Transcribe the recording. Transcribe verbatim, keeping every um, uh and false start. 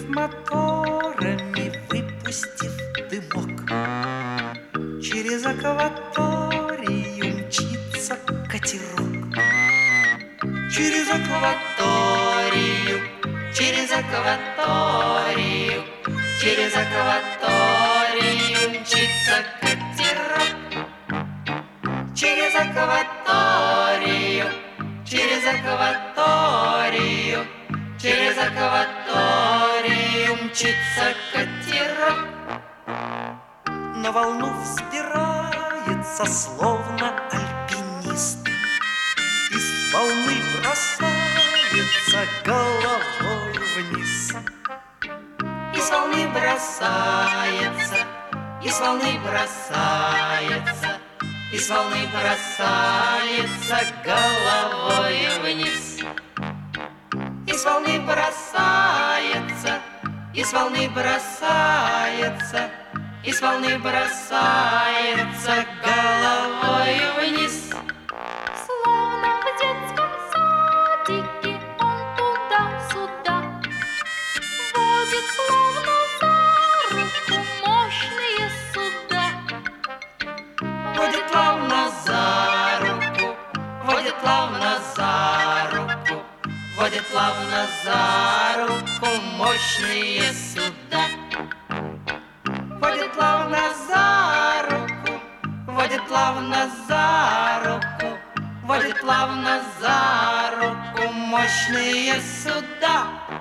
моторами, выпустив дымок. Через акваторию мчится катерок. Через акваторию, через акваторию, через акваторию мчится катерок. Через акваторию, через акваторию, через акваторию мчится катерок. На волну взбирается, словно альпинист, и с волны бросается головой вниз. И с волны бросается, и с волны бросается, и с волны бросается головой вниз. И с волны бросается, и с волны бросается, и с волны бросается головой вниз. Словно в детском садике он туда-сюда водит, словно за руку, мощные суда. Водит плавно за руку, водит плавно за руку, водит плавно за руку мощные суда. Водит плавно за руку, водит плавно за руку, водит плавно за руку мощные суда.